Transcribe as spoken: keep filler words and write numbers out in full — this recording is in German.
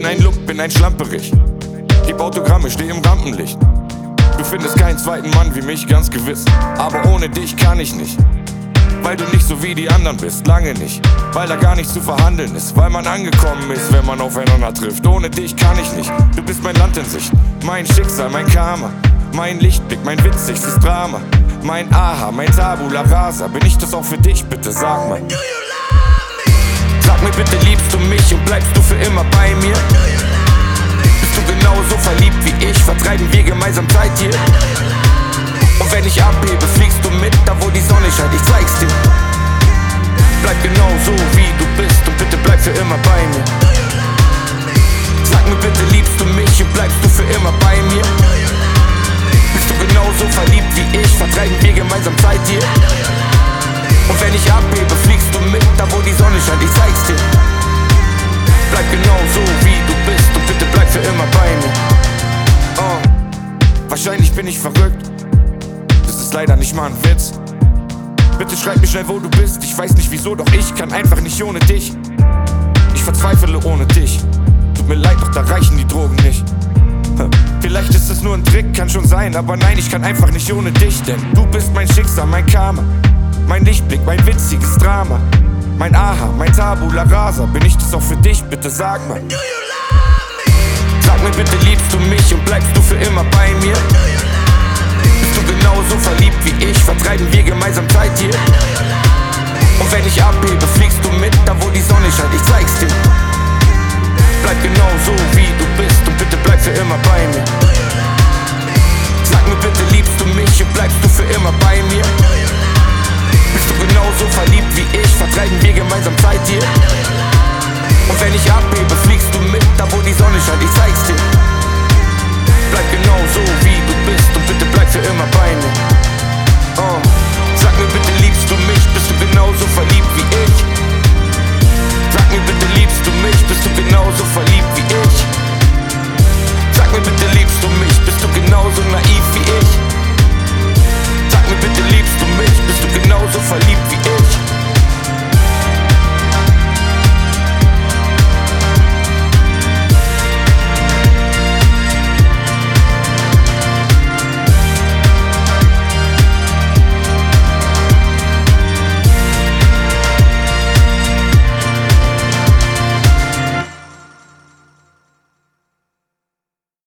ein Look, bin ein Schlamperich. Gib Autogramme, steh im Rampenlicht. Du findest keinen zweiten Mann wie mich, ganz gewiss. Aber ohne dich kann ich nicht. Weil du nicht so wie die anderen bist, lange nicht. Weil da gar nicht zu verhandeln ist. Weil man angekommen ist, wenn man aufeinander trifft. Ohne dich kann ich nicht. Du bist mein Land in Sicht. Mein Schicksal, mein Karma. Mein Lichtblick, mein witzigstes Drama. Mein Aha, mein Tabula Rasa. Bin ich das auch für dich, bitte sag mal. Sag mir bitte, liebst du mich und bleibst du für immer bei mir? Bist du genauso verliebt wie ich? Vertreiben wir gemeinsam Zeit hier? Und wenn ich abhebe, fliegst du mit, da wo die Sonne scheint, ich zeig's dir. Bleib genau so wie du bist und bitte bleib für immer bei mir. Sag mir bitte, liebst du mich und bleibst du für immer bei mir? Bist du genauso verliebt wie ich? Vertreiben wir gemeinsam Zeit hier? Und wenn ich abhebe, fliegst du mit, da wo die Sonne scheint, ich zeig's dir. Bleib genau so wie du bist und bitte bleib für immer bei mir. Oh, wahrscheinlich bin ich verrückt. Das ist leider nicht mal ein Witz. Bitte schreib mir schnell, wo du bist. Ich weiß nicht wieso, doch ich kann einfach nicht ohne dich. Ich verzweifle ohne dich. Tut mir leid, doch da reichen die Drogen nicht. Vielleicht ist es nur ein Trick, kann schon sein, aber nein, ich kann einfach nicht ohne dich. Denn du bist mein Schicksal, mein Karma. Mein Lichtblick, mein witziges Drama. Mein Aha, mein Tabula Rasa. Bin ich das auch für dich, bitte sag mal. Sag mir bitte, liebst du mich und bleibst du für immer bei mir?